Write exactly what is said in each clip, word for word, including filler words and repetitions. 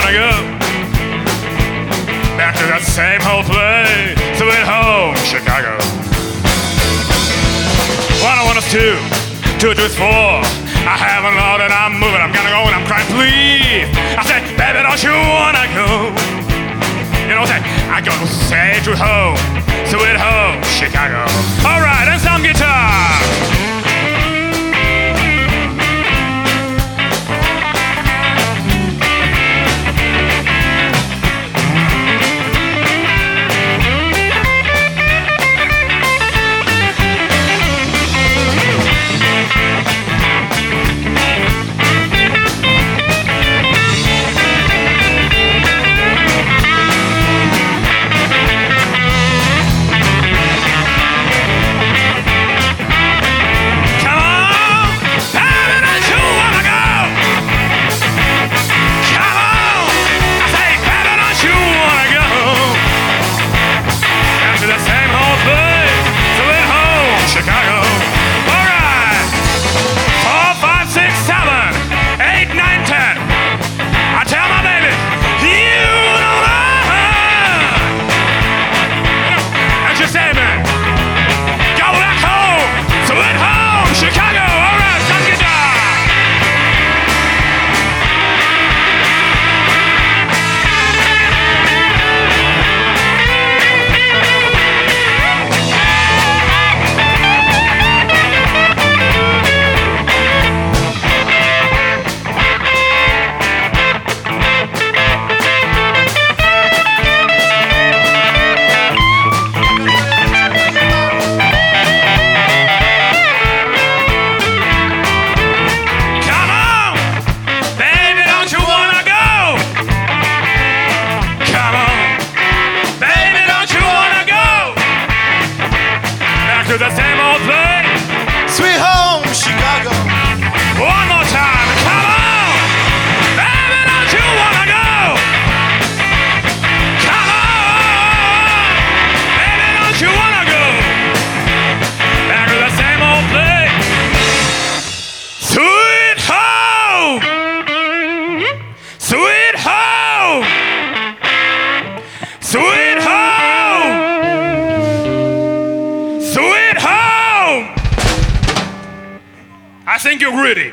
wanna go back to that same old place, sweet home, Chicago. One on one is two, two two is four. I haven't loaded, I'm moving, I'm gonna go and I'm crying, please. I said, baby, don't you wanna go? You know what I'm saying? I go say to home, sweet home, Chicago. All right, and some guitar. The same old place, sweet home, Chicago. One more time, come on, baby, don't you wanna go? Come on, baby, don't you wanna go? Back to the same old place, sweet home, sweet home, sweet home. I think you're ready.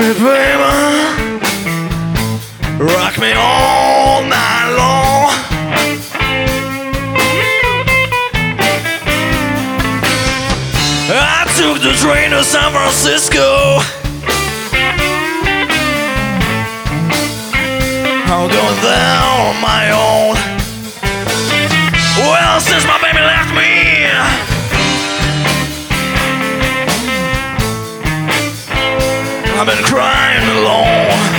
Hey baby, rock me all night long. I took the train to San Francisco. I'm going there on my own. Well, since my baby left me, I've been crying alone.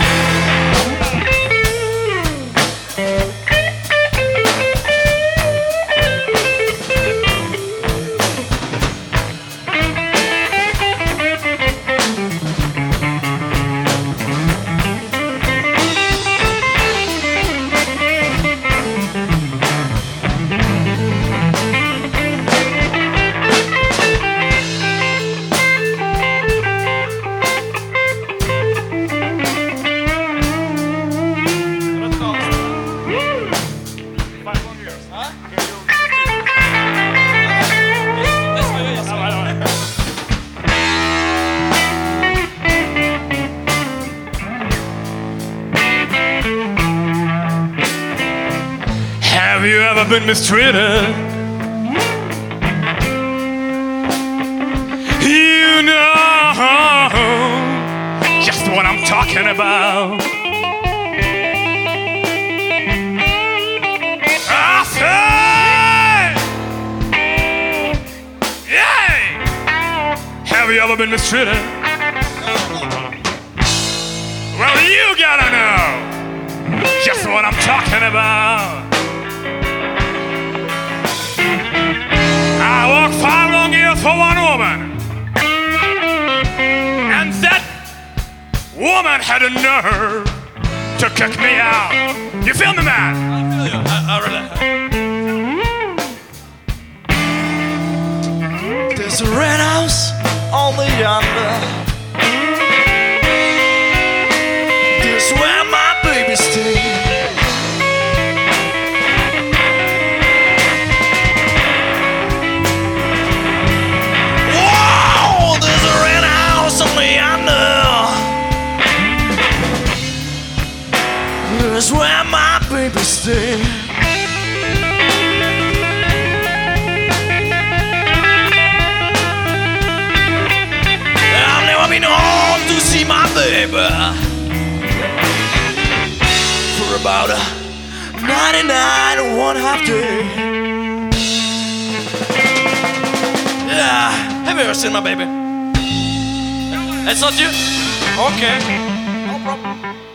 Have you ever been mistreated? You know just what I'm talking about. I say, yeah. Have you ever been mistreated? Well, you gotta know just what I'm talking about. I worked five long years for one woman, and that woman had a nerve to kick me out. You feel me, man? I feel you. I, I really. There's a red house on the yonder. There's where my baby stays. That's where my baby stays. I've never been home to see my baby for about a ninety-nine and one half day. Yeah, have you ever seen my baby? That's not you? Okay, no problem.